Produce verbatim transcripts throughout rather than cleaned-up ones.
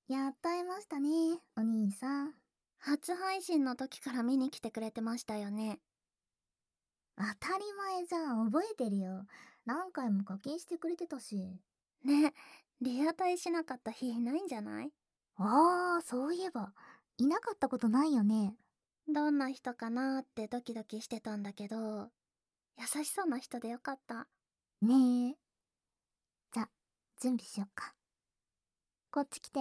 やっと会いましたね、お兄さん。 初配信の時から見に来てくれてましたよね。 当たり前じゃん、覚えてるよ。何回も課金してくれてたし。 ね、リアタイしなかった日ないんじゃない？ ああ、そういえば、いなかったことないよね。 どんな人かなーってドキドキしてたんだけど、優しそうな人でよかった。 ねえ。じゃ、準備しよっか。こっち来て。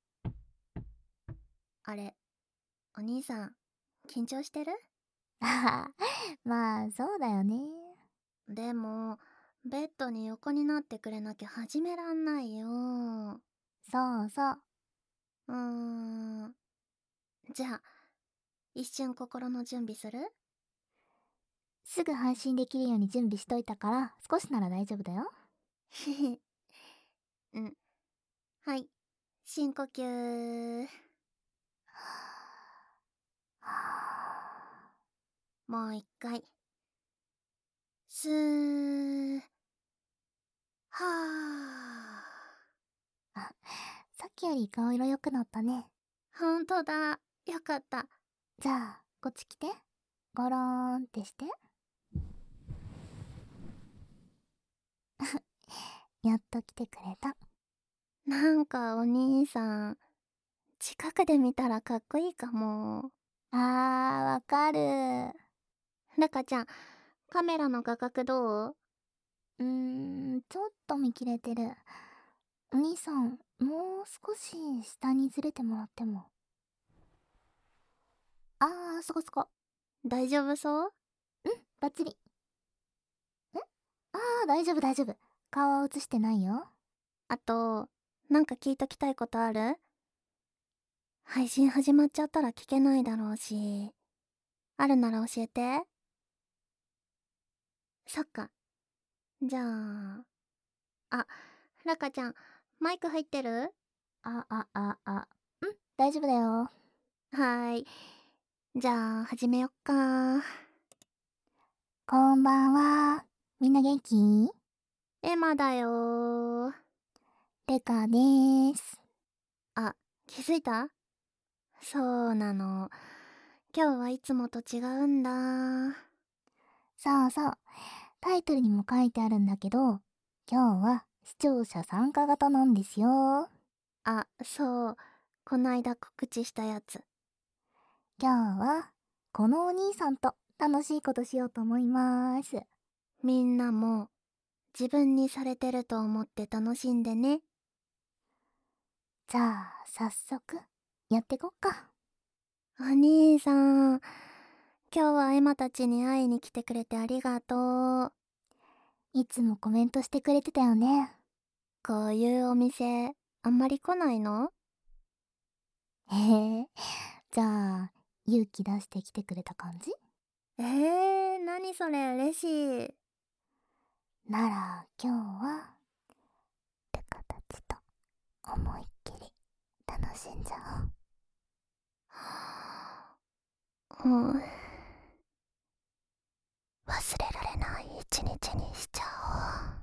あれ、お兄さん、緊張してる？ あははまあ、そうだよね。 でも、ベッドに横になってくれなきゃ始めらんないよ。 そうそう。 うーん。じゃあ、一瞬心の準備する？ すぐ配信できるように準備しといたから、少しなら大丈夫だよ。 へへ。うん。はい。深呼吸。もう一回。すー。はあ、さっきより顔色良くなったね。 ー。ほんとだ。よかった。 じゃあ、こっち来て。ゴローンってして。やっと来てくれた。 なんかお兄さん、近くで見たらかっこいいかも。 あー、わかる。 ルカちゃん、カメラの画角どう？ うーん、ちょっと見切れてる。お兄さん、もう少し下にずれてもらっても。あー、そこそこ。 大丈夫そう？ バッチリ。んあー、大丈夫大丈夫。顔は映してないよ。 あと、なんか聞いときたいことある？配信始まっちゃったら聞けないだろうし。あるなら教えて。そっか。じゃあ、あ、ルカちゃん、マイク入ってる？ あ、あ、あ、あ。うん、大丈夫だよ。 はーい。じゃあ、始めよっか。 こんばんは。みんな元気？ エマだよー。 レカでーす。 あ、気づいた？そうなの。今日はいつもと違うんだ。 そうそう。タイトルにも書いてあるんだけど、今日は視聴者参加型なんですよ。 あ、そう。こないだ告知したやつ。 今日は、このお兄さんと楽しいことしようと思います。 みんなも自分にされてると思って楽しんでね。 じゃあ、早速、やってこっか。 お兄さん、今日はエマたちに会いに来てくれてありがとう。 いつもコメントしてくれてたよね。 こういうお店、あんまり来ないの？ へえ、じゃあ、勇気出してきてくれた感じ？ えー、何それ嬉しい。 なら、今日は、ルカたちと思いっきり楽しんじゃうん、忘れられない一日にしちゃ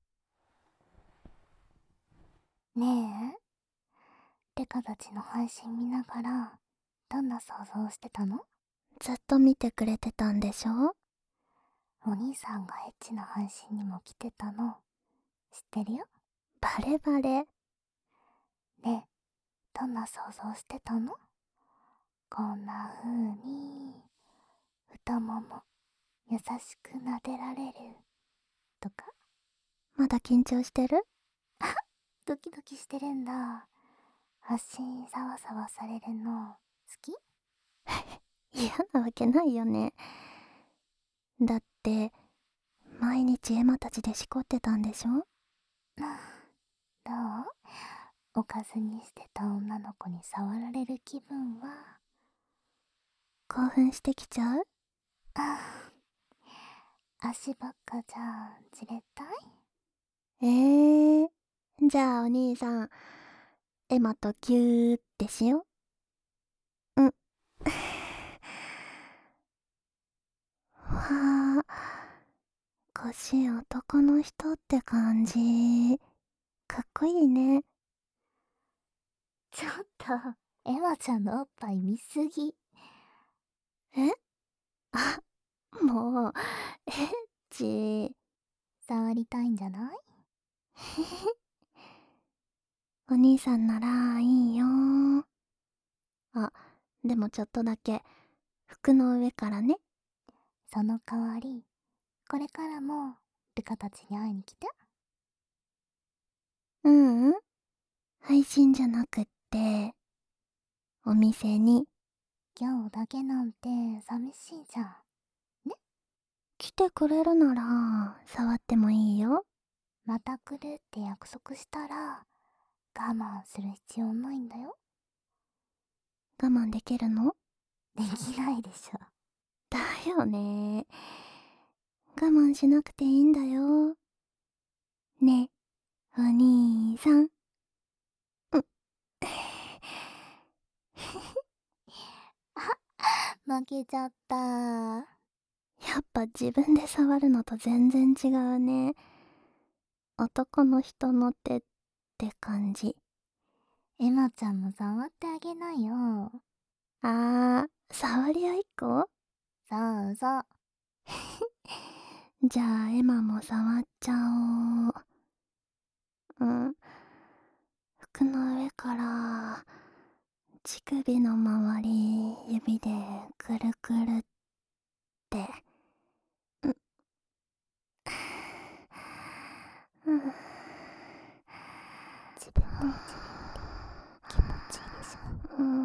おう。ねえ、ルカたちの配信見ながら、どんな想像してたの？ おう。ずっと見てくれてたんでしょ？ お兄さんがエッチな配信にも来てたの、知ってるよ。 バレバレ。 ねえ、どんな想像してたの？こんな風に、太もも、優しく撫でられる、とか。 まだ緊張してる？ ドキドキしてるんだ。発信サワサワされるの、好き？ 嫌なわけないよね。だって、毎日エマたちでしこってたんでしょ？ どう？おかずにしてた女の子に触られる気分は？ 興奮してきちゃう？ ああ、足ばっかじゃじれったい？ えー、じゃあお兄さん、エマとキューってしよう。うん。わあ、腰男の人って感じ。かっこいいね。 ちょっと、エマちゃんのおっぱい見すぎ。 えあ、もう、エッチ。 触りたいんじゃない？ お兄さんならいいよ。あ、でもちょっとだけ、服の上からね。 その代わり、これからもルカたちに会いに来て。 ううん、配信じゃなくって、お店に。 今日だけなんて寂しいじゃん。ね？ 来てくれるなら、触ってもいいよ。 また来るって約束したら、我慢する必要ないんだよ。 我慢できるの？ できないでしょ。 だよね。我慢しなくていいんだよ。ね、お兄さん。うん。 負けちゃった。 やっぱ自分で触るのと全然違うね。男の人の手って感じ。 エマちゃんも触ってあげないよ。 あー、触り合いっこ？ そうそう。 じゃあエマも触っちゃおう。うん。服の上から乳首の周り指でくるくるって。うん。うん。 自分で自分で気持ちいいでしょ。 うん。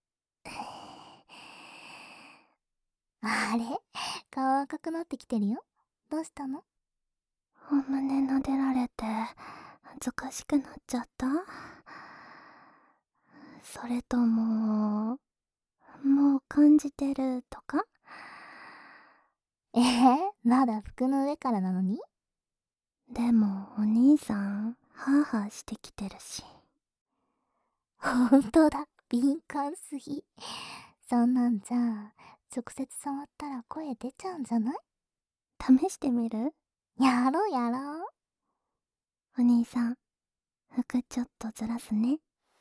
あれ、顔赤くなってきてるよ。どうしたの？ お胸撫でられて恥ずかしくなっちゃった？それとももう感じてるとか？ えー、まだ服の上からなのに？ でもお兄さんハーハーしてきてるし。 ほんとだ、敏感すぎ。そんなんじゃあ、直接触ったら声出ちゃうんじゃない？ 試してみる？ やろうやろう。 お兄さん、服ちょっとずらすね。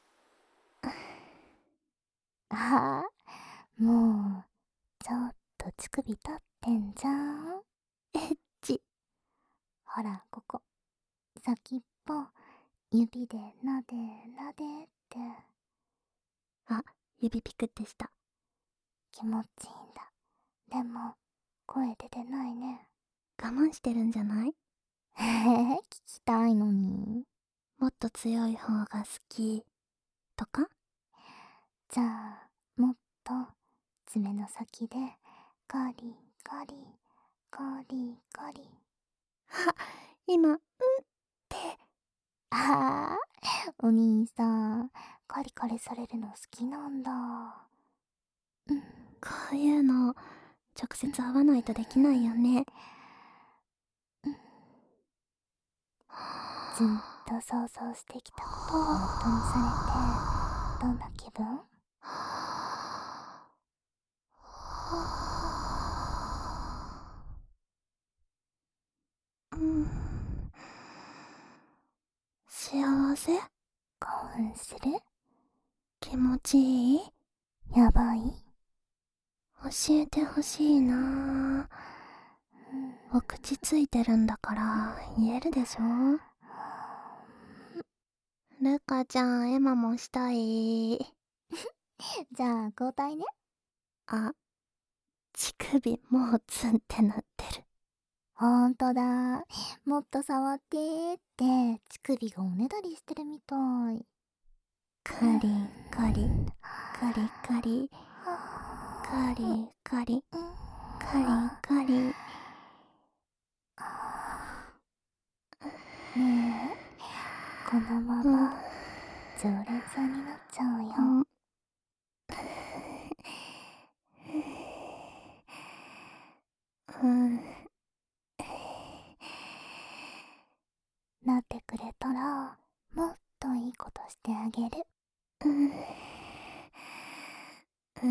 ああ、もう、ちょっと乳首立ってんじゃん。 エッチ。 ほら、ここ。先っぽ、指でなでなでって。 あ、指ピクってした。 気持ちいいんだ。でも、声出てないね。 我慢してるんじゃない？ へえ、聞きたいのに。 もっと強い方が好きとか？ じゃあ、もっと、爪の先で、ガリガリ、ガリガリ。 あ、今、うんって。 ああ、お兄さん、カリカリされるの好きなんだ。うん。 こういうの、直接会わないとできないよね。 ずっと想像してきたことが本当にされて、どんな気分？ うん、幸せ？ 興奮する？ 気持ちいい？ やばい？ 教えてほしいな。お口ついてるんだから言えるでしょ？ルカちゃん、エマもしたい。 じゃあ、交代ね。 あ、乳首もうツンってなってる。 ほんとだ。もっと触ってーって、乳首がおねだりしてるみたい。 カリカリ、カリカリ、カリカリ、カリカリ。 ねえ、このまま常連さんになっちゃうよ。 うん。うん。 なってくれたら、もっといいことしてあげる。 うん。うん。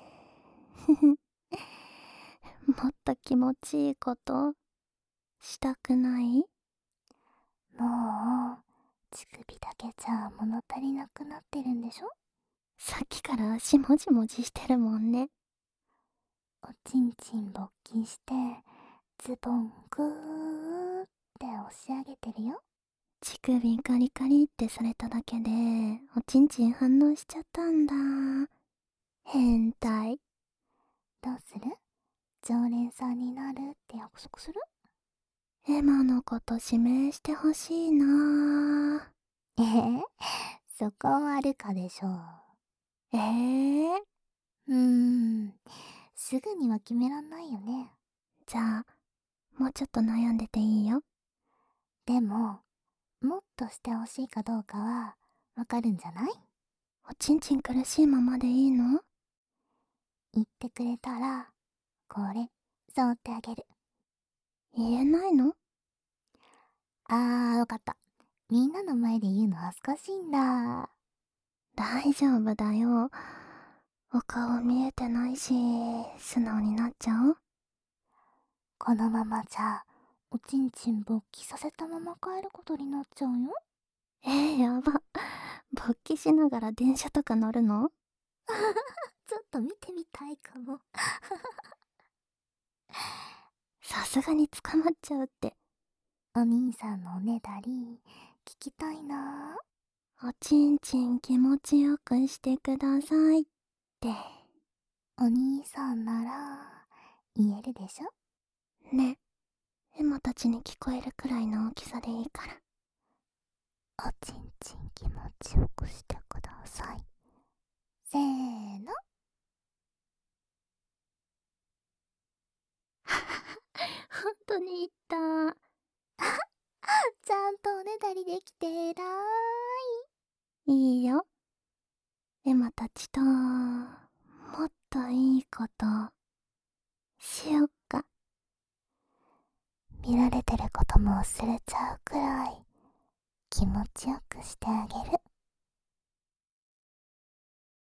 もっと気持ちいいことしたくない？ もう、 乳首だけじゃ物足りなくなってるんでしょ。 さっきから足もじもじしてるもんね。 おちんちん勃起してズボングーって押し上げてるよ。 乳首カリカリってされただけでおちんちん反応しちゃったんだ。変態。 どうする？常連さんになるって約束する？ エマのこと指名してほしいな。 えー、そこはあるかでしょう。 えー、 うーん、すぐには決めらんないよね。 じゃあもうちょっと悩んでていいよ。 でももっとしてほしいかどうかはわかるんじゃない？ おちんちん苦しいままでいいの？ 言ってくれたらこれ触ってあげる。 言えないの？ あー、わかった。みんなの前で言うの恥ずかしいんだ。 大丈夫だよ。お顔見えてないし素直になっちゃおう。 このままじゃおちんちん勃起させたまま帰ることになっちゃうよ。 えー、やば。勃起しながら電車とか乗るの？ ちょっと見てみたいかも。 さすがに捕まっちゃうって。 お兄さんのおねだり聞きたいな。 おちんちん気持ちよくしてくださいって。 お兄さんなら言えるでしょ。 ね、エマたちに聞こえるくらいの大きさでいいから。 おちんちん気持ちよくしてください。せーの。 ほんとに言った。 ちゃんとおねだりできてえらーい。いいよ。エマたちともっといいことしよっか。 い。見られてることも忘れちゃうくらい気持ちよくしてあげる。